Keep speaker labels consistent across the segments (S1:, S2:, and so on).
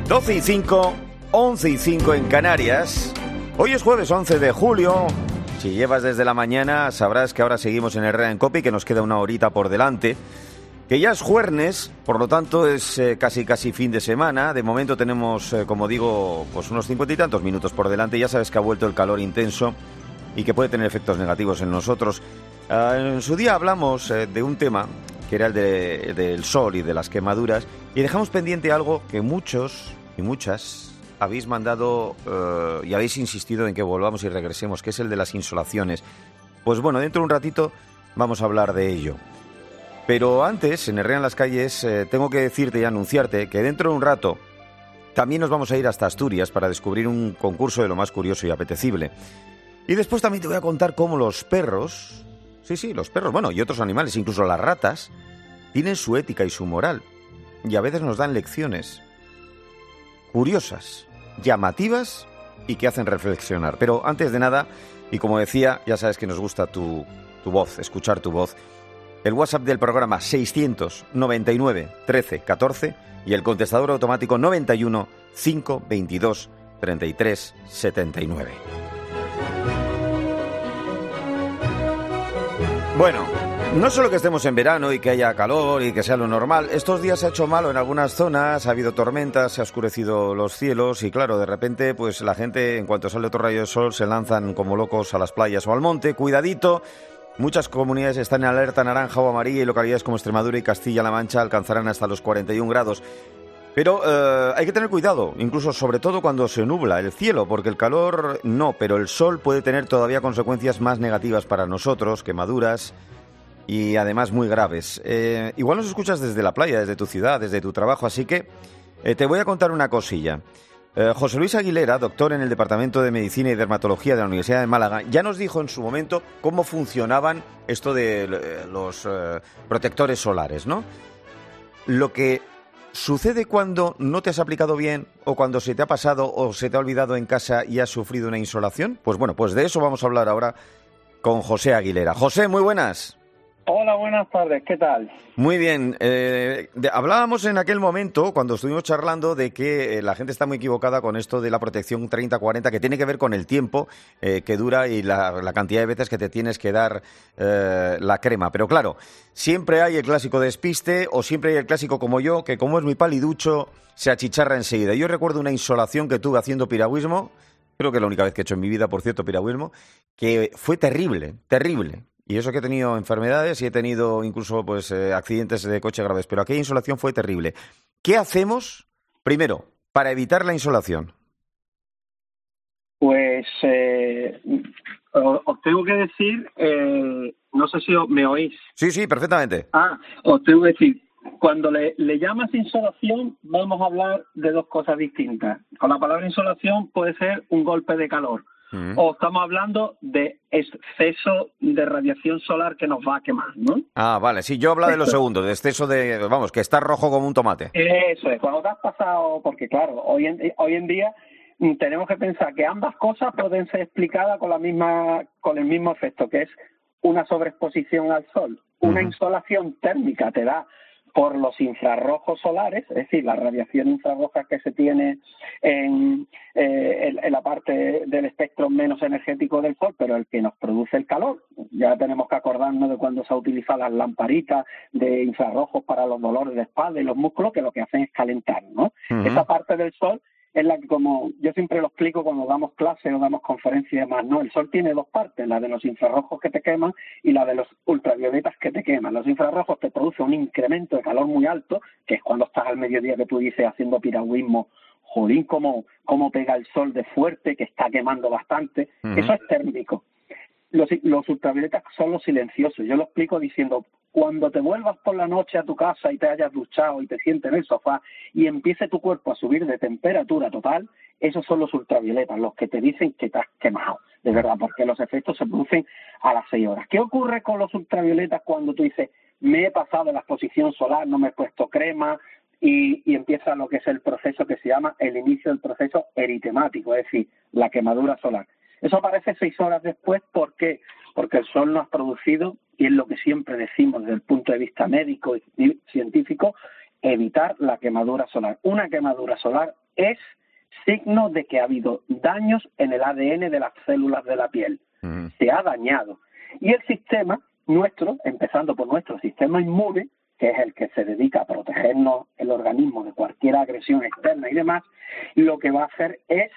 S1: 12:05, 11:05 en Canarias. Hoy es jueves 11 de julio. Si llevas desde la mañana, sabrás que ahora seguimos en Herrera en Cope y que nos queda una horita por delante. Que ya es jueves, por lo tanto es casi fin de semana. De momento tenemos, como digo, pues unos 50 y tantos minutos por delante. Ya sabes que ha vuelto el calor intenso y que puede tener efectos negativos en nosotros. En su día hablamos de un tema que era el del sol y de las quemaduras, y dejamos pendiente algo que muchos y muchas habéis mandado y habéis insistido en que volvamos y regresemos, que es el de las insolaciones. Pues bueno, dentro de un ratito vamos a hablar de ello. Pero antes, en Herrera en las calles, tengo que decirte y anunciarte que dentro de un rato también nos vamos a ir hasta Asturias para descubrir un concurso de lo más curioso y apetecible. Y después también te voy a contar cómo los perros, sí, los perros, bueno, y otros animales, incluso las ratas, tienen su ética y su moral. Y a veces nos dan lecciones curiosas, llamativas y que hacen reflexionar. Pero antes de nada, y como decía, ya sabes que nos gusta tu voz, escuchar tu voz. El WhatsApp del programa 699 13 14 y el contestador automático 91 522 33 79. Bueno, no solo que estemos en verano y que haya calor y que sea lo normal, estos días se ha hecho malo en algunas zonas, ha habido tormentas, se ha oscurecido los cielos y claro, de repente pues la gente en cuanto sale otro rayo de sol se lanzan como locos a las playas o al monte. Cuidadito, muchas comunidades están en alerta naranja o amarilla y localidades como Extremadura y Castilla-La Mancha alcanzarán hasta los 41 grados. Pero hay que tener cuidado, incluso sobre todo cuando se nubla el cielo, porque el calor no, pero el sol puede tener todavía consecuencias más negativas para nosotros, quemaduras y además muy graves. Igual nos escuchas desde la playa, desde tu ciudad, desde tu trabajo, así que te voy a contar una cosilla. José Luis Aguilera, doctor en el Departamento de Medicina y Dermatología de la Universidad de Málaga, ya nos dijo en su momento cómo funcionaban esto de los protectores solares, ¿no? Lo que sucede cuando no te has aplicado bien o cuando se te ha pasado o se te ha olvidado en casa y has sufrido una insolación. Pues bueno, pues de eso vamos a hablar ahora con José Aguilera. José, muy buenas.
S2: Hola, buenas tardes, ¿qué tal?
S1: Muy bien. Hablábamos en aquel momento, cuando estuvimos charlando, de que la gente está muy equivocada con esto de la protección 30-40, que tiene que ver con el tiempo que dura y la cantidad de veces que te tienes que dar la crema. Pero claro, siempre hay el clásico despiste o siempre hay el clásico como yo, que como es muy paliducho, se achicharra enseguida. Yo recuerdo una insolación que tuve haciendo piragüismo, creo que es la única vez que he hecho en mi vida, por cierto, piragüismo, que fue terrible. Y eso que he tenido enfermedades y he tenido incluso pues accidentes de coche graves, pero aquella insolación fue terrible. ¿Qué hacemos, primero, para evitar la insolación?
S2: Pues os tengo que decir, no sé si me oís.
S1: Sí, perfectamente.
S2: Os tengo que decir, cuando le llamas insolación, vamos a hablar de dos cosas distintas. Con la palabra insolación puede ser un golpe de calor. O estamos hablando de exceso de radiación solar que nos va a quemar, ¿no?
S1: Vale, sí, yo hablaba de lo segundo, de exceso de, vamos, que está rojo como un tomate.
S2: Eso es, cuando te has pasado, porque claro, hoy en día tenemos que pensar que ambas cosas pueden ser explicadas con el mismo efecto, que es una sobreexposición al sol. Una insolación térmica te da por los infrarrojos solares, es decir, la radiación infrarroja que se tiene en la parte del espectro menos energético del sol, pero el que nos produce el calor. Ya tenemos que acordarnos de cuando se utilizan las lamparitas de infrarrojos para los dolores de espalda y los músculos, que lo que hacen es calentar, ¿no? Esa parte del sol es la que, como yo siempre lo explico cuando damos clases o damos conferencias y demás, ¿no? El sol tiene dos partes, la de los infrarrojos que te queman y la de los ultravioletas que te queman. Los infrarrojos te producen un incremento de calor muy alto, que es cuando estás al mediodía que tú dices haciendo piragüismo, jolín, cómo pega el sol de fuerte, que está quemando bastante. Eso es térmico. Los ultravioletas son los silenciosos. Yo lo explico diciendo, cuando te vuelvas por la noche a tu casa y te hayas duchado y te sientes en el sofá y empiece tu cuerpo a subir de temperatura total, esos son los ultravioletas, los que te dicen que te has quemado, de verdad, porque los efectos se producen a las 6 horas. ¿Qué ocurre con los ultravioletas cuando tú dices, me he pasado de la exposición solar, no me he puesto crema, y empieza lo que es el proceso que se llama el inicio del proceso eritemático, es decir, la quemadura solar? Eso aparece 6 horas después. ¿Por qué? Porque el sol no ha producido, y es lo que siempre decimos desde el punto de vista médico y científico, evitar la quemadura solar. Una quemadura solar es signo de que ha habido daños en el ADN de las células de la piel. Se ha dañado. Y el sistema nuestro, empezando por nuestro sistema inmune, que es el que se dedica a protegernos el organismo de cualquier agresión externa y demás, lo que va a hacer es,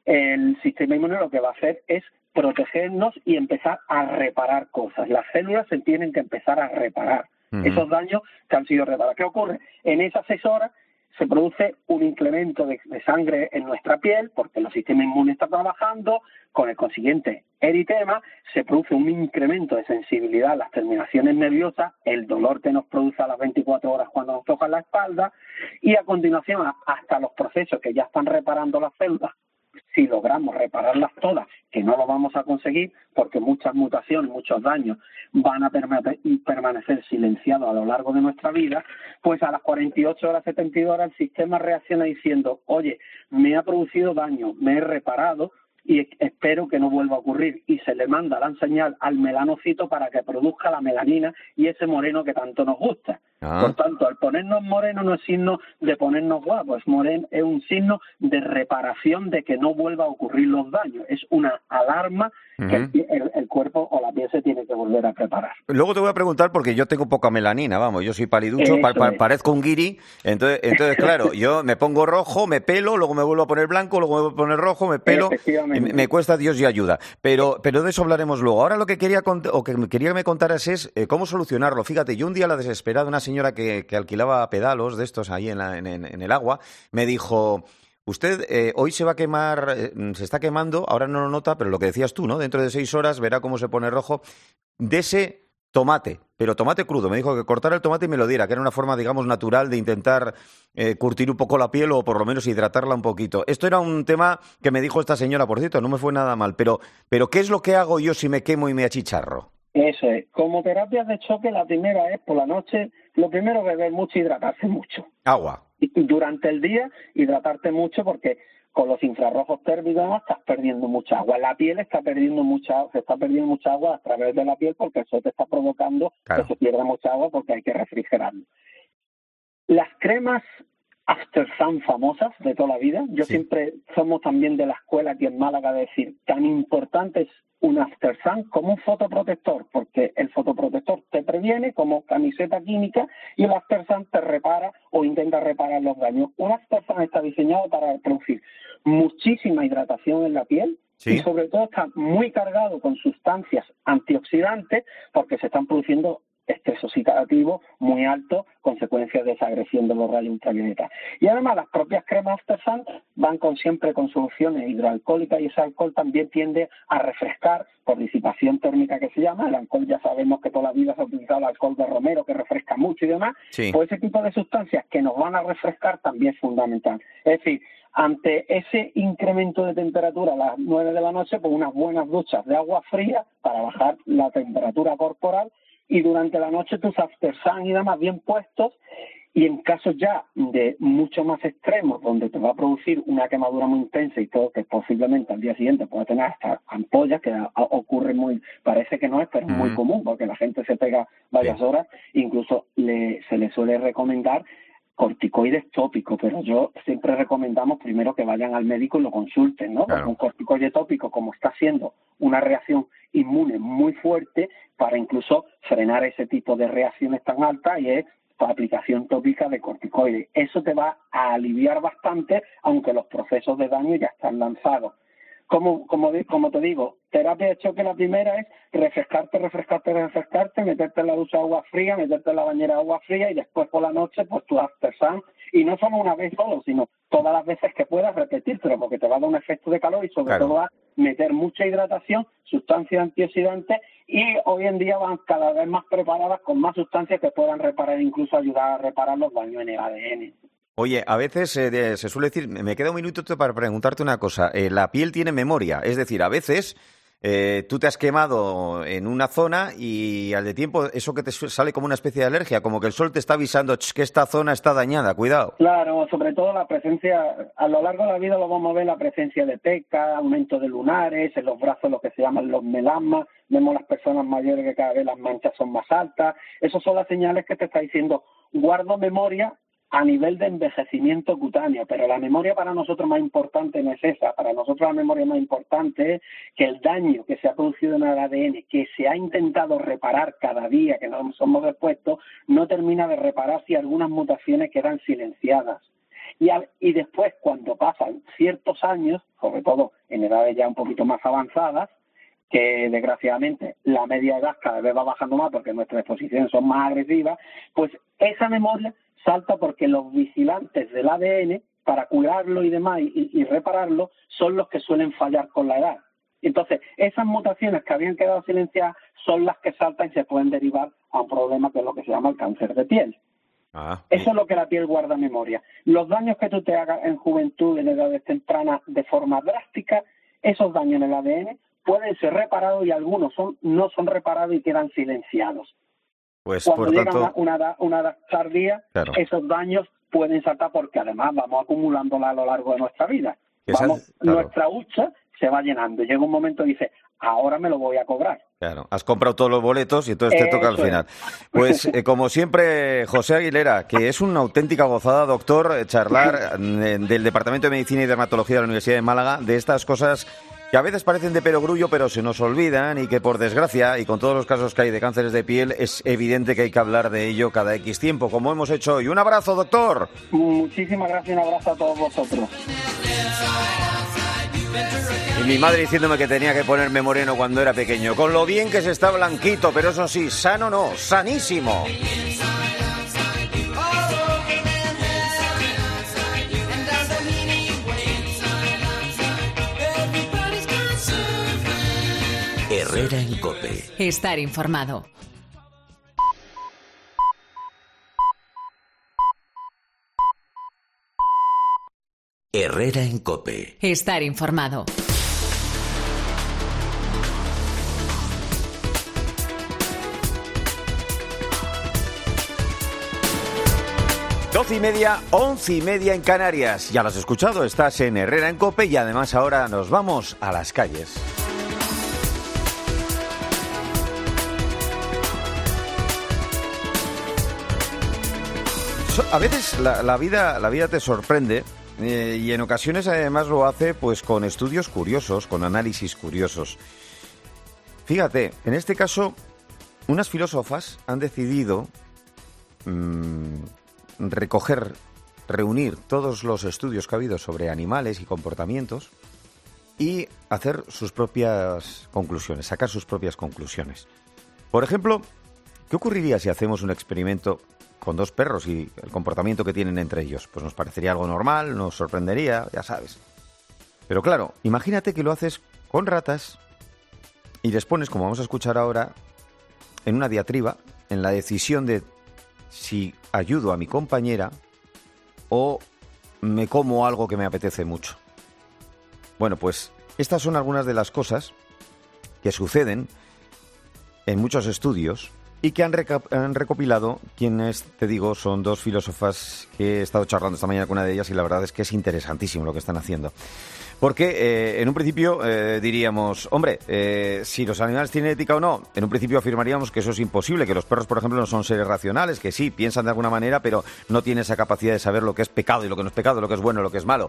S2: el sistema inmune lo que va a hacer es protegernos y empezar a reparar cosas. Las células se tienen que empezar a reparar esos daños que han sido reparados. ¿Qué ocurre? En esas 6 horas se produce un incremento de sangre en nuestra piel porque el sistema inmune está trabajando, con el consiguiente eritema, se produce un incremento de sensibilidad a las terminaciones nerviosas, el dolor que nos produce a las 24 horas cuando nos toca la espalda, y a continuación hasta los procesos que ya están reparando las células. Si logramos repararlas todas, que no lo vamos a conseguir porque muchas mutaciones, muchos daños van a permanecer silenciados a lo largo de nuestra vida, pues a las 48 horas, 72 horas el sistema reacciona diciendo, oye, me ha producido daño, me he reparado y espero que no vuelva a ocurrir. Y se le manda la señal al melanocito para que produzca la melanina y ese moreno que tanto nos gusta. Por tanto, al ponernos moreno no es signo de ponernos guapos, es un signo de reparación de que no vuelva a ocurrir los daños. Es una alarma que el cuerpo o la piel se tiene que volver a preparar.
S1: Luego te voy a preguntar porque yo tengo poca melanina, vamos, yo soy paliducho, parezco un guiri, entonces claro, yo me pongo rojo, me pelo, luego me vuelvo a poner blanco, luego me vuelvo a poner rojo, me pelo, me cuesta Dios y ayuda, pero de eso hablaremos luego. Ahora lo que quería que me contaras es cómo solucionarlo. Fíjate, yo un día la desesperada, una señora que alquilaba pedalos de estos ahí en el agua, me dijo... Usted hoy se va a quemar, se está quemando, ahora no lo nota, pero lo que decías tú, ¿no? Dentro de 6 horas verá cómo se pone rojo. Dese tomate, pero tomate crudo. Me dijo que cortara el tomate y me lo diera, que era una forma, digamos, natural de intentar curtir un poco la piel o por lo menos hidratarla un poquito. Esto era un tema que me dijo esta señora, por cierto, no me fue nada mal. Pero ¿qué es lo que hago yo si me quemo y me achicharro?
S2: Eso es. Como terapias de choque, la primera es por la noche, lo primero beber mucho y hidratarse mucho.
S1: Agua.
S2: Y durante el día hidratarte mucho porque con los infrarrojos térmicos estás perdiendo mucha agua. La piel se está perdiendo mucha agua a través de la piel porque eso te está provocando que se pierda mucha agua porque hay que refrigerarlo. Las cremas After Sun famosas de toda la vida, yo siempre somos también de la escuela aquí en Málaga de decir, tan importante es un After Sun como un fotoprotector, porque el fotoprotector te previene como camiseta química y el After Sun te repara o intenta reparar los daños. Un After Sun está diseñado para producir muchísima hidratación en la piel y sobre todo está muy cargado con sustancias antioxidantes porque se están produciendo estrés oxidativo muy alto, consecuencias de esa agresión de los rayos ultravioleta. Y además las propias cremas After Sun van siempre con soluciones hidroalcohólicas y ese alcohol también tiende a refrescar por disipación térmica que se llama. El alcohol ya sabemos que toda la vida se ha utilizado el alcohol de romero que refresca mucho y demás. Pues ese tipo de sustancias que nos van a refrescar también es fundamental. Es decir, ante ese incremento de temperatura a las 9 de la noche, pues unas buenas duchas de agua fría para bajar la temperatura corporal y durante la noche tus After Sun y demás bien puestos y en casos ya de mucho más extremos donde te va a producir una quemadura muy intensa y todo que posiblemente al día siguiente pueda tener hasta ampollas que ocurre parece que no es, pero es muy común porque la gente se pega varias horas, incluso se le suele recomendar corticoides tópicos, pero yo siempre recomendamos primero que vayan al médico y lo consulten, ¿no? Porque un corticoide tópico, como está haciendo una reacción inmune muy fuerte, para incluso frenar ese tipo de reacciones tan altas, y es la aplicación tópica de corticoides. Eso te va a aliviar bastante, aunque los procesos de daño ya están lanzados. Como te digo, terapia de choque, la primera es refrescarte, meterte en la ducha de agua fría, meterte en la bañera de agua fría y después por la noche pues tu After Sun. Y no solo una vez solo, sino todas las veces que puedas repetírtelo porque te va a dar un efecto de calor y sobre todo va a meter mucha hidratación, sustancias antioxidantes y hoy en día van cada vez más preparadas con más sustancias que puedan reparar, incluso ayudar a reparar los daños en el ADN.
S1: Oye, a veces se suele decir, me queda un minuto para preguntarte una cosa, la piel tiene memoria, es decir, a veces tú te has quemado en una zona y al de tiempo eso que te sale como una especie de alergia, como que el sol te está avisando que esta zona está dañada, cuidado.
S2: Claro, sobre todo la presencia, a lo largo de la vida lo vamos a ver, la presencia de pecas, aumento de lunares, en los brazos lo que se llaman los melasmas, vemos las personas mayores que cada vez las manchas son más altas, esas son las señales que te está diciendo, guardo memoria a nivel de envejecimiento cutáneo, pero la memoria para nosotros más importante no es esa. Para nosotros la memoria más importante es que el daño que se ha producido en el ADN, que se ha intentado reparar cada día que nos somos expuestos, no termina de reparar si algunas mutaciones quedan silenciadas. Y después, cuando pasan ciertos años, sobre todo en edades ya un poquito más avanzadas, que desgraciadamente la media edad cada vez va bajando más porque nuestras exposiciones son más agresivas, pues esa memoria salta porque los vigilantes del ADN, para curarlo y demás y repararlo, son los que suelen fallar con la edad. Entonces, esas mutaciones que habían quedado silenciadas son las que saltan y se pueden derivar a un problema que es lo que se llama el cáncer de piel. Eso es lo que la piel guarda memoria. Los daños que tú te hagas en juventud, en edades tempranas, de forma drástica, esos daños en el ADN pueden ser reparados y algunos no son reparados y quedan silenciados.
S1: Pues,
S2: cuando
S1: por
S2: llegan
S1: tanto,
S2: a una edad tardía, claro, esos daños pueden saltar porque además vamos acumulándola a lo largo de nuestra vida. Claro. Nuestra hucha se va llenando y llega un momento y dice, ahora me lo voy a cobrar.
S1: Claro, has comprado todos los boletos y entonces te toca al final. Pues como siempre, José Aguilera, que es una auténtica gozada, doctor, charlar del Departamento de Medicina y Dermatología de la Universidad de Málaga, de estas cosas que a veces parecen de perogrullo pero se nos olvidan y que por desgracia, y con todos los casos que hay de cánceres de piel, es evidente que hay que hablar de ello cada X tiempo, como hemos hecho hoy. Un abrazo, doctor.
S2: Muchísimas gracias, un abrazo a todos vosotros.
S1: Y mi madre diciéndome que tenía que ponerme moreno cuando era pequeño, con lo bien que se está blanquito, pero eso sí, sano no, sanísimo.
S3: Herrera en COPE.
S4: Estar informado.
S3: Herrera en COPE.
S4: Estar informado.
S1: Doce y media, 11:30 en Canarias. Ya lo has escuchado, estás en Herrera en COPE y además ahora nos vamos a las calles. A veces la vida te sorprende y en ocasiones además lo hace pues con estudios curiosos, con análisis curiosos. Fíjate, en este caso, unas filósofas han decidido reunir todos los estudios que ha habido sobre animales y comportamientos y hacer sus propias conclusiones, sacar sus propias conclusiones. Por ejemplo, ¿qué ocurriría si hacemos un experimento con dos perros y el comportamiento que tienen entre ellos? Pues nos parecería algo normal, nos sorprendería, ya sabes. Pero claro, imagínate que lo haces con ratas y les pones, como vamos a escuchar ahora, en una diatriba, en la decisión de si ayudo a mi compañera o me como algo que me apetece mucho. Bueno, pues estas son algunas de las cosas que suceden en muchos estudios y que han recopilado quienes, te digo, son dos filósofas que he estado charlando esta mañana con una de ellas y la verdad es que es interesantísimo lo que están haciendo. Porque en un principio diríamos, hombre, si los animales tienen ética o no, en un principio afirmaríamos que eso es imposible, que los perros, por ejemplo, no son seres racionales, que sí, piensan de alguna manera, pero no tienen esa capacidad de saber lo que es pecado y lo que no es pecado, lo que es bueno y lo que es malo.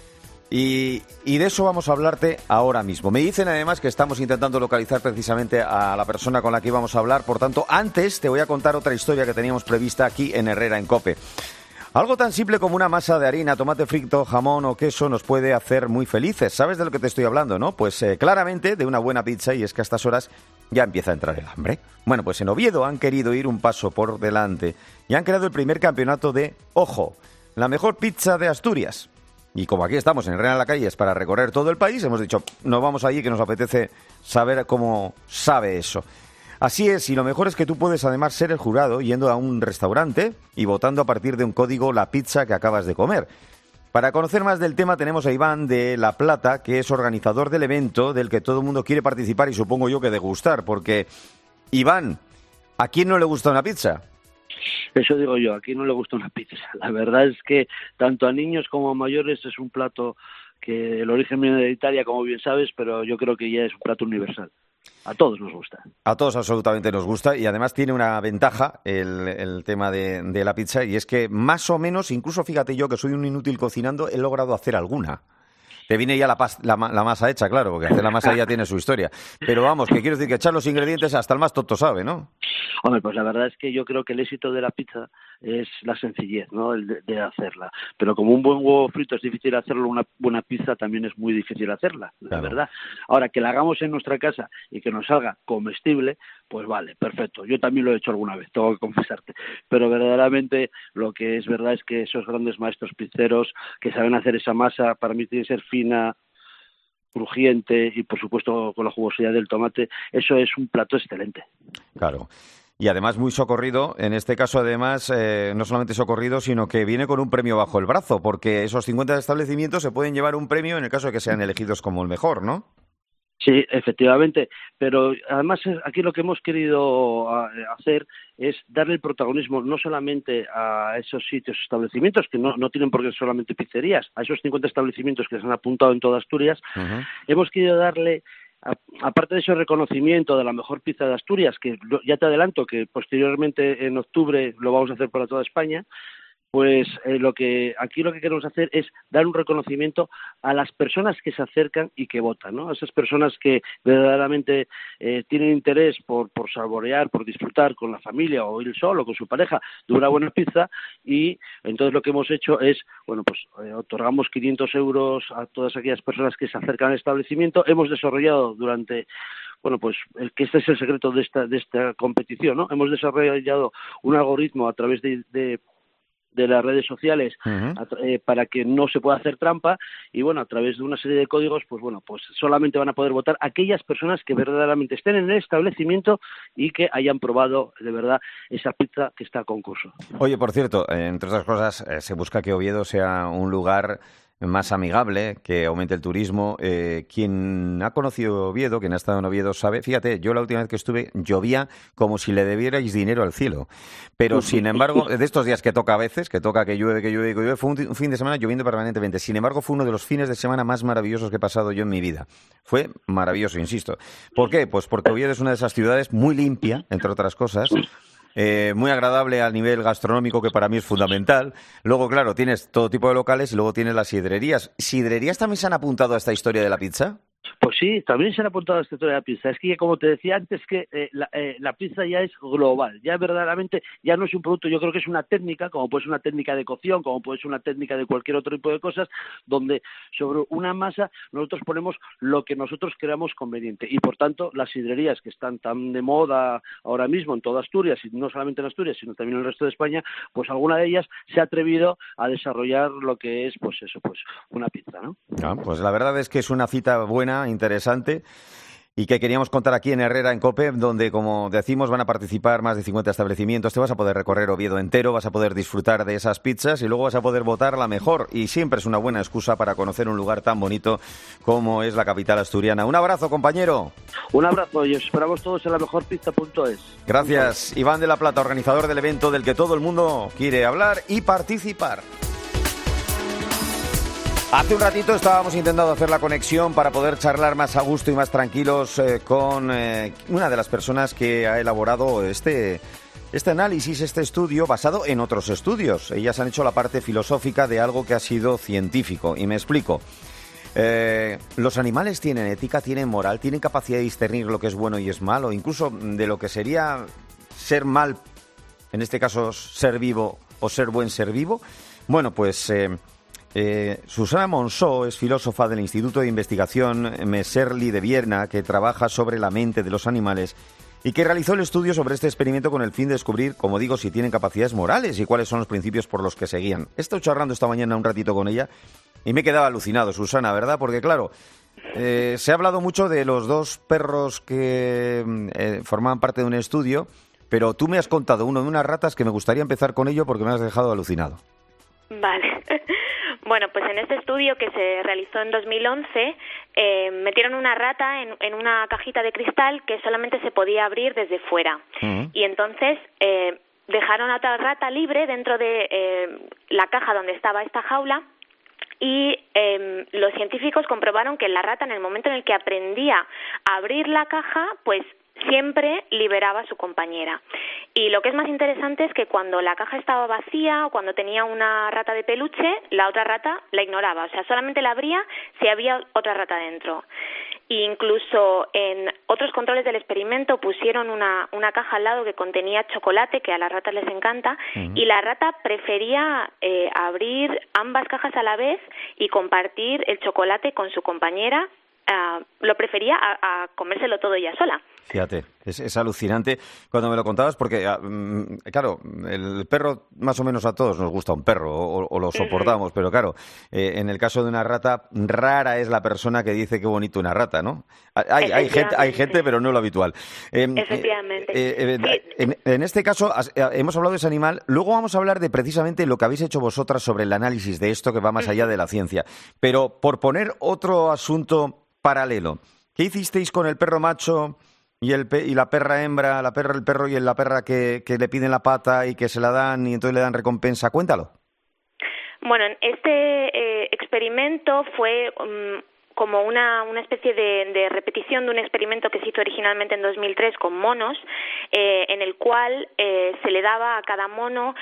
S1: Y de eso vamos a hablarte ahora mismo. Me dicen además que estamos intentando localizar precisamente a la persona con la que íbamos a hablar. Por tanto, antes te voy a contar otra historia que teníamos prevista aquí en Herrera en COPE. Algo tan simple como una masa de harina, tomate frito, jamón o queso nos puede hacer muy felices. ¿Sabes de lo que te estoy hablando, no? Pues claramente de una buena pizza, y es que a estas horas ya empieza a entrar el hambre. Bueno, pues en Oviedo han querido ir un paso por delante y han creado el primer campeonato de, ojo, la mejor pizza de Asturias. Y como aquí estamos en Herrera en la Calle es para recorrer todo el país, hemos dicho, nos vamos allí que nos apetece saber cómo sabe eso. Así es, y lo mejor es que tú puedes además ser el jurado yendo a un restaurante y votando a partir de un código la pizza que acabas de comer. Para conocer más del tema tenemos a Iván de La Plata, que es organizador del evento del que todo el mundo quiere participar y supongo yo que degustar, porque, Iván, ¿a quién no le gusta una pizza?
S5: Eso digo yo, aquí no le gusta una pizza. La verdad es que tanto a niños como a mayores es un plato que el origen viene de Italia, como bien sabes, pero yo creo que ya es un plato universal. A todos nos gusta.
S1: A todos absolutamente nos gusta y además tiene una ventaja el tema de la pizza y es que más o menos, incluso fíjate yo que soy un inútil cocinando, he logrado hacer alguna. Te viene ya la masa hecha, claro, porque hacer la masa ya tiene su historia. Pero vamos, que quiero decir que echar los ingredientes hasta el más tonto sabe, ¿no?
S5: Hombre, pues la verdad es que yo creo que el éxito de la pizza es la sencillez, ¿no? El de hacerla. Pero como un buen huevo frito es difícil hacerlo, una buena pizza también es muy difícil hacerla, la verdad. Ahora, que la hagamos en nuestra casa y que nos salga comestible, pues vale, perfecto. Yo también lo he hecho alguna vez, tengo que confesarte. Pero verdaderamente lo que es verdad es que esos grandes maestros pizzeros que saben hacer esa masa, para mí tiene que ser fina, crujiente y por supuesto con la jugosidad del tomate, eso es un plato excelente.
S1: Claro. Y además muy socorrido, en este caso además no solamente socorrido, sino que viene con un premio bajo el brazo, porque esos 50 establecimientos se pueden llevar un premio en el caso de que sean elegidos como el mejor, ¿no?
S5: Sí, efectivamente, pero además aquí lo que hemos querido hacer es darle el protagonismo no solamente a esos sitios, establecimientos, que no tienen por qué ser solamente pizzerías, a esos 50 establecimientos que se han apuntado en toda Asturias, hemos querido darle, aparte de ese reconocimiento de la mejor pizza de Asturias, que ya te adelanto que posteriormente en octubre lo vamos a hacer para toda España, pues lo que queremos hacer es dar un reconocimiento a las personas que se acercan y que votan, ¿no? A esas personas que verdaderamente tienen interés por saborear, por disfrutar con la familia o ir solo con su pareja de una buena pizza, y entonces lo que hemos hecho es, bueno, pues otorgamos 500 euros a todas aquellas personas que se acercan al establecimiento. Hemos desarrollado durante pues que este es el secreto de esta competición, ¿no? Hemos desarrollado un algoritmo a través de las redes sociales para que no se pueda hacer trampa, y bueno, a través de una serie de códigos, pues solamente van a poder votar aquellas personas que verdaderamente estén en el establecimiento y que hayan probado de verdad esa pizza que está a concurso.
S1: Oye, por cierto, entre otras cosas, se busca que Oviedo sea un lugar más amigable, que aumente el turismo. Quien ha conocido Oviedo, quien ha estado en Oviedo, sabe, fíjate, yo la última vez que estuve llovía como si le debierais dinero al cielo, pero sin embargo, de estos días que toca a veces, que llueve, fue un fin de semana lloviendo permanentemente. Sin embargo, fue uno de los fines de semana más maravillosos que he pasado yo en mi vida. Fue maravilloso, insisto. ¿Por qué? Pues porque Oviedo es una de esas ciudades muy limpia, entre otras cosas, muy agradable a nivel gastronómico, que para mí es fundamental. Luego, claro, tienes todo tipo de locales y luego tienes las sidrerías. ¿Sidrerías también se han apuntado a esta historia de la pizza?
S5: Pues sí, también se han apuntado a esta historia de la pizza. Es que, como te decía antes, que la pizza ya es global. Ya verdaderamente ya no es un producto, yo creo que es una técnica, como puede ser una técnica de cocción, como puede ser una técnica de cualquier otro tipo de cosas, donde sobre una masa nosotros ponemos lo que nosotros creamos conveniente. Y, por tanto, las sidrerías que están tan de moda ahora mismo en toda Asturias, y no solamente en Asturias, sino también en el resto de España, pues alguna de ellas se ha atrevido a desarrollar lo que es, pues eso, pues una pizza, ¿no?
S1: Pues la verdad es que es una cita buena, interesante, y que queríamos contar aquí en Herrera en COPE, donde, como decimos, van a participar más de 50 establecimientos. Te vas a poder recorrer Oviedo entero, vas a poder disfrutar de esas pizzas y luego vas a poder votar la mejor. Y siempre es una buena excusa para conocer un lugar tan bonito como es la capital asturiana. Un abrazo, compañero.
S5: Un abrazo y os esperamos todos en la mejorpizza.es.
S1: Gracias, Iván de la Plata, organizador del evento del que todo el mundo quiere hablar y participar. Hace un ratito estábamos intentando hacer la conexión para poder charlar más a gusto y más tranquilos con una de las personas que ha elaborado este análisis, este estudio basado en otros estudios. Ellas han hecho la parte filosófica de algo que ha sido científico, y me explico. Los animales tienen ética, tienen moral, tienen capacidad de discernir lo que es bueno y es malo, incluso de lo que sería ser mal, en este caso ser vivo, o ser buen ser vivo. Bueno, pues Susana Monzó es filósofa del Instituto de Investigación Messerli de Vierna, que trabaja sobre la mente de los animales y que realizó el estudio sobre este experimento con el fin de descubrir, como digo, si tienen capacidades morales y cuáles son los principios por los que se guían. He estado charlando esta mañana un ratito con ella y me he quedado alucinado, Susana, ¿verdad? Porque, claro, se ha hablado mucho de los dos perros que formaban parte de un estudio, pero tú me has contado uno de unas ratas que me gustaría empezar con ello porque me has dejado alucinado.
S6: Vale. Bueno, pues en este estudio que se realizó en 2011 metieron una rata en una cajita de cristal que solamente se podía abrir desde fuera. Y entonces dejaron a otra rata libre dentro de la caja donde estaba esta jaula, y los científicos comprobaron que la rata, en el momento en el que aprendía a abrir la caja, pues siempre liberaba a su compañera. Y lo que es más interesante es que cuando la caja estaba vacía o cuando tenía una rata de peluche, la otra rata la ignoraba, o sea, solamente la abría si había otra rata dentro. E incluso en otros controles del experimento pusieron una caja al lado que contenía chocolate, que a las ratas les encanta, y la rata prefería abrir ambas cajas a la vez y compartir el chocolate con su compañera. Lo prefería a comérselo todo ella sola.
S1: Fíjate, es alucinante cuando me lo contabas porque, claro, el perro, más o menos a todos nos gusta un perro o lo soportamos, pero claro, en el caso de una rata, rara es la persona que dice qué bonito una rata, ¿no? Hay gente, pero no lo habitual.
S6: Efectivamente.
S1: En este caso, hemos hablado de ese animal, luego vamos a hablar de precisamente lo que habéis hecho vosotras sobre el análisis de esto que va más allá de la ciencia. Pero por poner otro asunto paralelo, ¿qué hicisteis con el perro macho y la perra hembra, el perro y la perra que le piden la pata y que se la dan y entonces le dan recompensa? Cuéntalo.
S6: Bueno, este experimento fue como una especie de repetición de un experimento que se hizo originalmente en 2003 con monos, en el cual se le daba a cada mono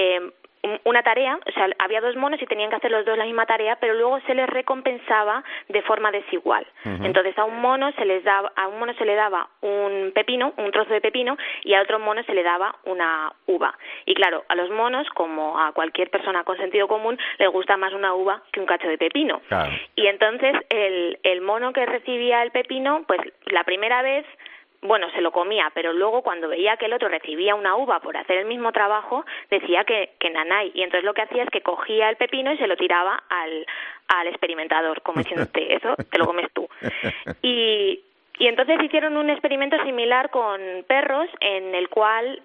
S6: una tarea, o sea, había 2 monos y tenían que hacer los 2 la misma tarea, pero luego se les recompensaba de forma desigual. Entonces a un mono se le daba un pepino, un trozo de pepino, y a otro mono se le daba una uva. Y claro, a los monos, como a cualquier persona con sentido común, les gusta más una uva que un cacho de pepino. Claro. Y entonces el mono que recibía el pepino, pues la primera vez, bueno, se lo comía, pero luego cuando veía que el otro recibía una uva por hacer el mismo trabajo, decía que nanay, y entonces lo que hacía es que cogía el pepino y se lo tiraba al experimentador, como diciéndote, eso te lo comes tú. Y entonces hicieron un experimento similar con perros en el cual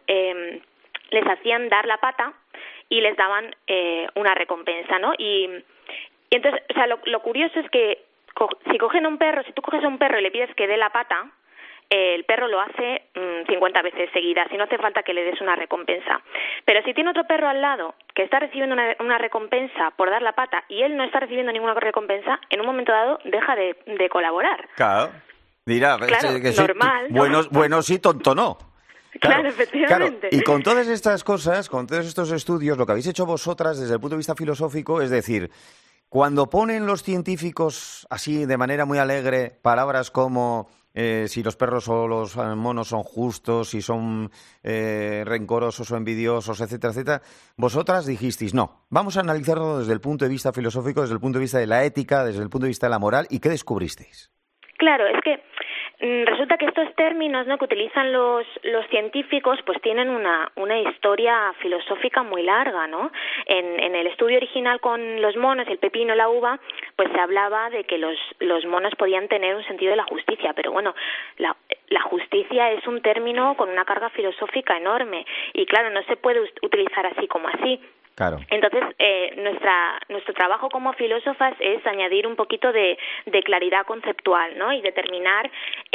S6: les hacían dar la pata y les daban una recompensa, ¿no? Y entonces, o sea, lo curioso es que si tú coges a un perro y le pides que dé la pata, el perro lo hace 50 veces seguidas y no hace falta que le des una recompensa. Pero si tiene otro perro al lado que está recibiendo una recompensa por dar la pata y él no está recibiendo ninguna recompensa, en un momento dado deja de colaborar.
S1: Claro. Dirá,
S6: claro,
S1: que
S6: normal, ¿no?
S1: Bueno sí, tonto no.
S6: Claro, efectivamente.
S1: Claro. Y con todas estas cosas, con todos estos estudios, lo que habéis hecho vosotras desde el punto de vista filosófico es decir, cuando ponen los científicos así de manera muy alegre palabras como si los perros o los monos son justos, si son rencorosos o envidiosos, etcétera, etcétera, vosotras dijisteis, no, vamos a analizarlo desde el punto de vista filosófico, desde el punto de vista de la ética, desde el punto de vista de la moral, ¿y qué descubristeis?
S6: Claro, es que resulta que estos términos, ¿no?, que utilizan los científicos, pues tienen una historia filosófica muy larga, ¿no? En el estudio original con los monos, el pepino, la uva, pues se hablaba de que los monos podían tener un sentido de la justicia, pero bueno, la justicia es un término con una carga filosófica enorme y claro, no se puede utilizar así como así.
S1: Claro.
S6: Entonces, nuestro trabajo como filósofas es añadir un poquito de claridad conceptual, ¿no? Y determinar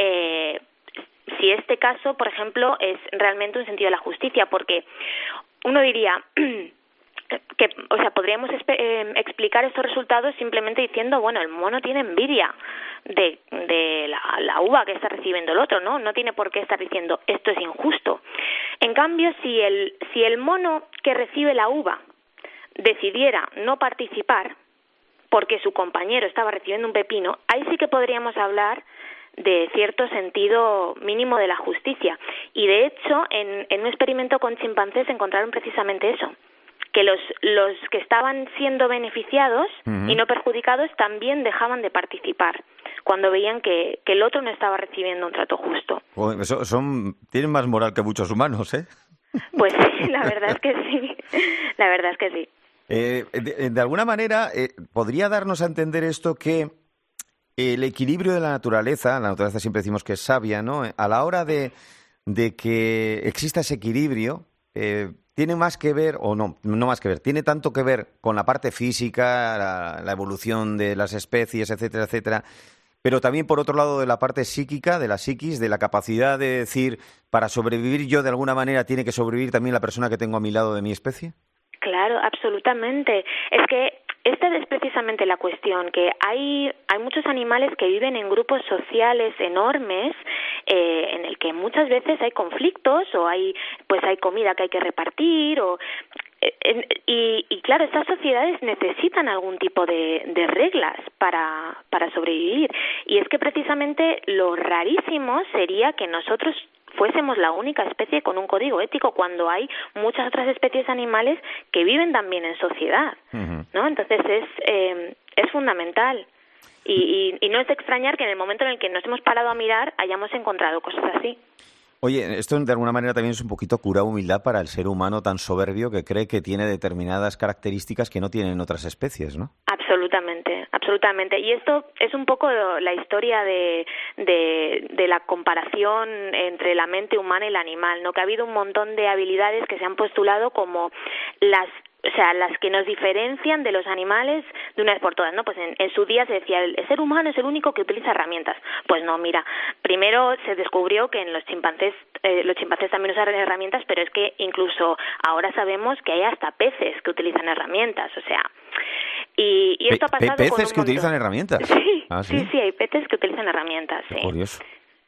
S6: si este caso, por ejemplo, es realmente un sentido de la justicia, porque uno diría que, o sea, podríamos explicar estos resultados simplemente diciendo, bueno, el mono tiene envidia de la uva que está recibiendo el otro, ¿no? No tiene por qué estar diciendo esto es injusto. En cambio, si el mono que recibe la uva decidiera no participar porque su compañero estaba recibiendo un pepino, ahí sí que podríamos hablar de cierto sentido mínimo de la justicia. Y de hecho, en un experimento con chimpancés encontraron precisamente eso, que los que estaban siendo beneficiados y no perjudicados también dejaban de participar cuando veían que el otro no estaba recibiendo un trato justo.
S1: Tienen más moral que muchos humanos, ¿eh?
S6: Pues sí, la verdad es que sí. La verdad es que sí.
S1: De alguna manera, podría darnos a entender esto que el equilibrio de la naturaleza siempre decimos que es sabia, ¿no? A la hora de que exista ese equilibrio, tiene más que ver, o no más que ver, tiene tanto que ver con la parte física, la evolución de las especies, etcétera, etcétera, pero también por otro lado de la parte psíquica, de la psiquis, de la capacidad de decir, para sobrevivir yo de alguna manera tiene que sobrevivir también la persona que tengo a mi lado de mi especie.
S6: Claro, absolutamente. Es que esta es precisamente la cuestión, que hay muchos animales que viven en grupos sociales enormes, en el que muchas veces hay conflictos o hay comida que hay que repartir y claro, estas sociedades necesitan algún tipo de reglas para sobrevivir, y es que precisamente lo rarísimo sería que nosotros fuésemos la única especie con un código ético cuando hay muchas otras especies animales que viven también en sociedad, ¿no? Entonces es fundamental. Y no es de extrañar que en el momento en el que nos hemos parado a mirar hayamos encontrado cosas así.
S1: Oye, esto de alguna manera también es un poquito cura humildad para el ser humano tan soberbio que cree que tiene determinadas características que no tienen otras especies, ¿no? Absolutamente, absolutamente. Y esto es un poco la historia de la comparación entre la mente humana y el animal, ¿no? Que ha habido un montón de habilidades que se han postulado como las que nos diferencian de los animales de una vez por todas, ¿no? Pues en su día se decía, el ser humano es el único que utiliza herramientas. Pues no, mira, primero se descubrió que en los chimpancés también usan herramientas, pero es que incluso ahora sabemos que hay hasta peces que utilizan herramientas, o sea... Y esto ha pasado ¿Peces
S6: con un
S1: que
S6: montón.
S1: Utilizan herramientas?
S6: Sí,
S1: ¿Ah, sí?
S6: sí, hay peces que utilizan herramientas, sí.
S1: Qué curioso.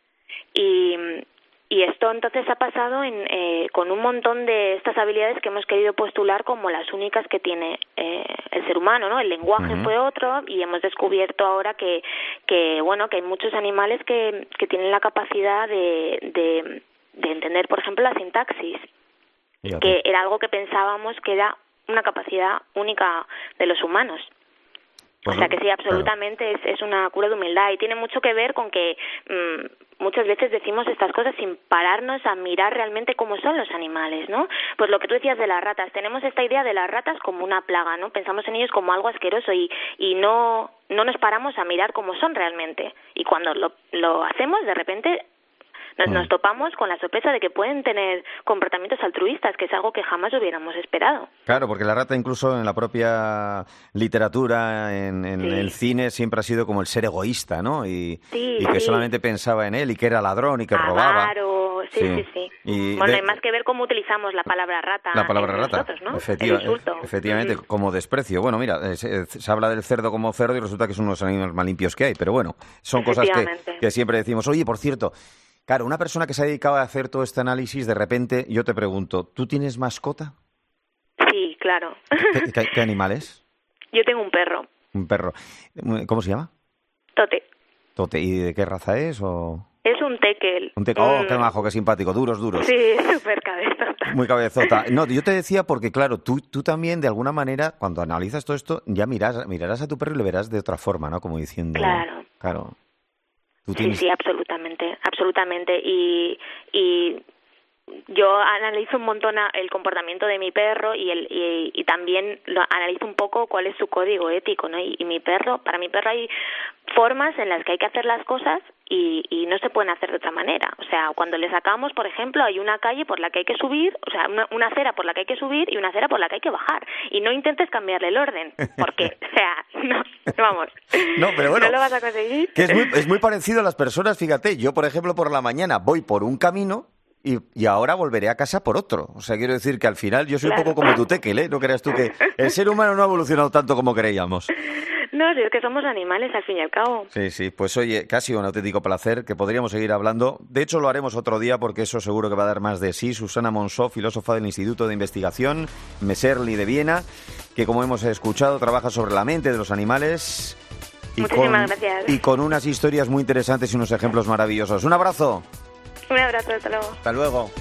S6: Y esto entonces ha pasado con un montón de estas habilidades que hemos querido postular como las únicas que tiene el ser humano, ¿no? El lenguaje fue otro, y hemos descubierto ahora que hay muchos animales que tienen la capacidad de entender, por ejemplo, la sintaxis, que era algo que pensábamos que era una capacidad única de los humanos. Pues o sea que sí, absolutamente, claro. Es una cura de humildad, y tiene mucho que ver con que muchas veces decimos estas cosas sin pararnos a mirar realmente cómo son los animales, ¿no? Pues lo que tú decías de las ratas, tenemos esta idea de las ratas como una plaga, ¿no? Pensamos en ellos como algo asqueroso y no nos paramos a mirar cómo son realmente, y cuando lo hacemos, de repente nos topamos con la sorpresa de que pueden tener comportamientos altruistas, que es algo que jamás hubiéramos esperado.
S1: Claro, porque la rata incluso en la propia literatura, en el cine, siempre ha sido como el ser egoísta, ¿no? Y que solamente pensaba en él y que era ladrón y que robaba.
S6: Claro, sí. Y hay más que ver cómo utilizamos la palabra rata. La palabra rata, nosotros, ¿no?
S1: Efectivamente, como desprecio. Bueno, mira, se habla del cerdo como cerdo y resulta que son unos animales más limpios que hay, pero bueno, son cosas que siempre decimos. Oye, por cierto... Claro, una persona que se ha dedicado a hacer todo este análisis, de repente, yo te pregunto, ¿tú tienes mascota?
S6: Sí, claro.
S1: ¿Qué animal es?
S6: Yo tengo un perro.
S1: ¿Un perro? ¿Cómo se llama?
S6: Tote.
S1: ¿Tote? ¿Y de qué raza es?
S6: Es un tekel.
S1: Un tekel. Oh, qué majo, qué simpático. Duros.
S6: Sí, súper cabezota.
S1: Muy cabezota. No, yo te decía porque, claro, tú también, de alguna manera, cuando analizas todo esto, ya mirarás a tu perro y le verás de otra forma, ¿no? Como diciendo... Claro.
S6: Sí, absolutamente. Y yo analizo un montón el comportamiento de mi perro y también analizo un poco cuál es su código ético, ¿no? Y para mi perro hay formas en las que hay que hacer las cosas y no se pueden hacer de otra manera. O sea, cuando le sacamos, por ejemplo, hay una calle por la que hay que subir, o sea, una acera por la que hay que subir y una acera por la que hay que bajar. Y no intentes cambiarle el orden, porque, o sea, no, vamos.
S1: No, pero bueno.
S6: ¿No lo vas a conseguir?
S1: Que es muy parecido a las personas, fíjate. Yo, por ejemplo, por la mañana voy por un camino y ahora volveré a casa por otro. O sea, quiero decir que al final yo soy un poco como tu tekel, ¿eh? No creas tú que el ser humano no ha evolucionado tanto como creíamos.
S6: No, si es que somos animales al fin y al cabo.
S1: Sí, pues oye, casi un auténtico placer, que podríamos seguir hablando. De hecho, lo haremos otro día porque eso seguro que va a dar más de sí. Susana Monsó, filósofa del Instituto de Investigación Messerli de Viena, que como hemos escuchado trabaja sobre la mente de los animales.
S6: Muchísimas gracias.
S1: Y con unas historias muy interesantes y unos ejemplos maravillosos. Un abrazo.
S6: Un abrazo, hasta luego.
S1: Hasta luego.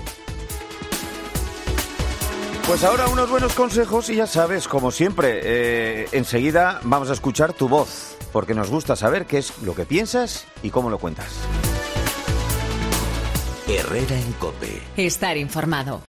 S1: Pues ahora unos buenos consejos y ya sabes, como siempre, enseguida vamos a escuchar tu voz, porque nos gusta saber qué es lo que piensas y cómo lo cuentas.
S3: Herrera en COPE.
S4: Estar informado.